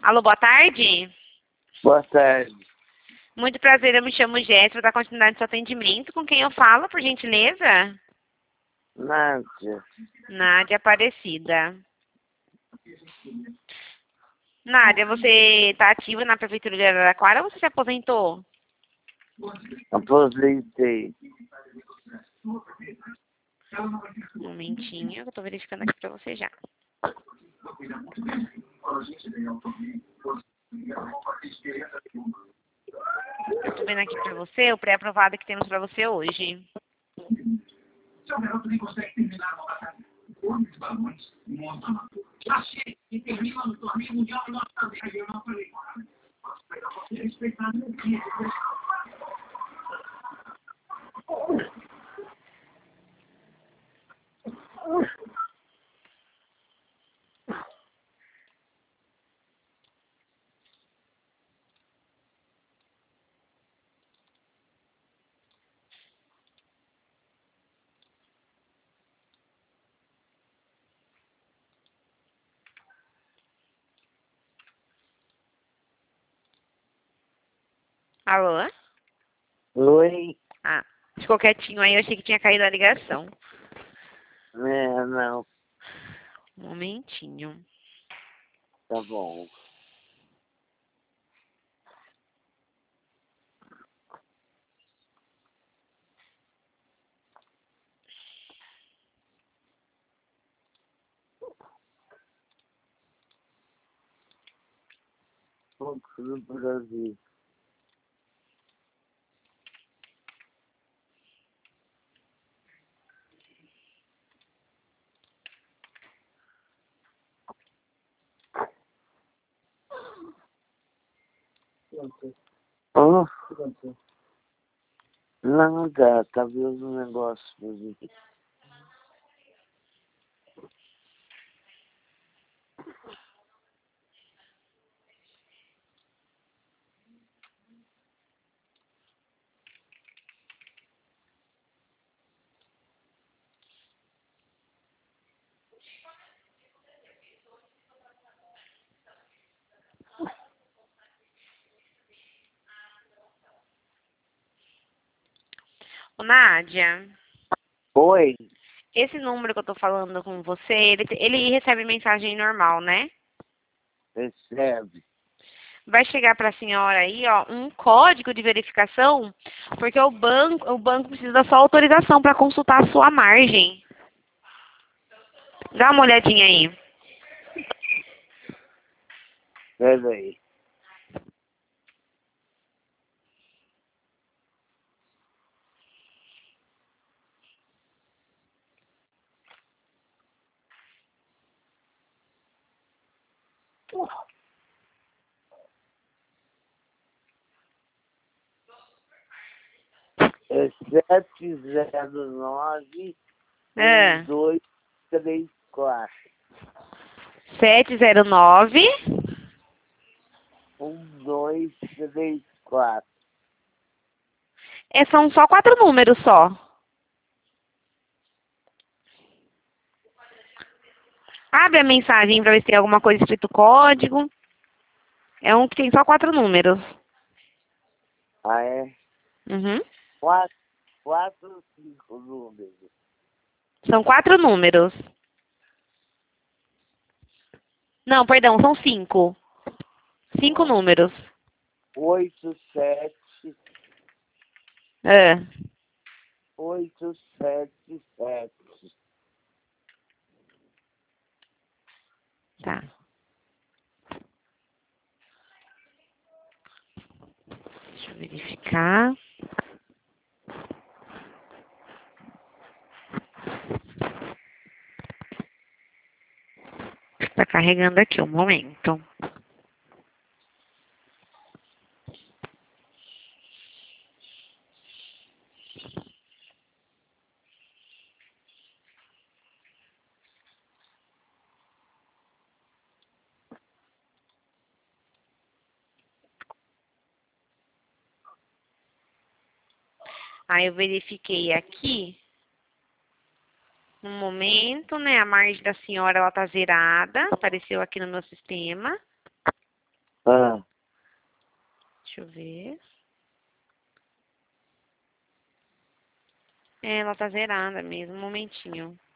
Alô, boa tarde. Boa tarde. Muito prazer, eu me chamo Jéssica, vou dar continuidade no seu atendimento. Com quem eu falo, por gentileza? Nádia. Nádia Aparecida. Nádia, você está ativa na Prefeitura de Araraquara ou você se aposentou? Aposentei. Um momentinho, eu estou verificando aqui para você já. Eu estou vendo aqui para você o pré-aprovado que temos para você hoje. Seu garoto nem consegue terminar uma batalha. Homens, balões, monta. Achei e termina no torneio mundial e nós também. Eu não falei nada. Posso pegar você respeitar meu dia. Alô? Oi? Ah, ficou quietinho aí, eu achei que tinha caído a ligação. Não. Um momentinho. Tá bom. Pouco do Brasil. Oh, nada, tá vendo um negócio pra mim. Ô, Nádia, Oi? esse número que eu tô falando com você, ele recebe mensagem normal, né? Recebe. Vai chegar para a senhora aí, ó, um código de verificação, porque o banco precisa da sua autorização para consultar a sua margem. Dá uma olhadinha aí. Peraí. É 709 É. 1234. 709. 1234. São só 4 números só. Abre a mensagem para ver se tem alguma coisa escrito código. É um que tem só 4 números. Ah, é? Uhum. 5 números. São 4 números. Não, perdão, são 5. 5 números. 87 É. 877. Tá. Deixa eu verificar. Tá carregando aqui um momento. Aí eu verifiquei aqui. No momento, né? A margem da senhora ela tá zerada. Apareceu aqui no meu sistema. Ah, Deixa eu ver. É, ela tá zerada mesmo, um momentinho.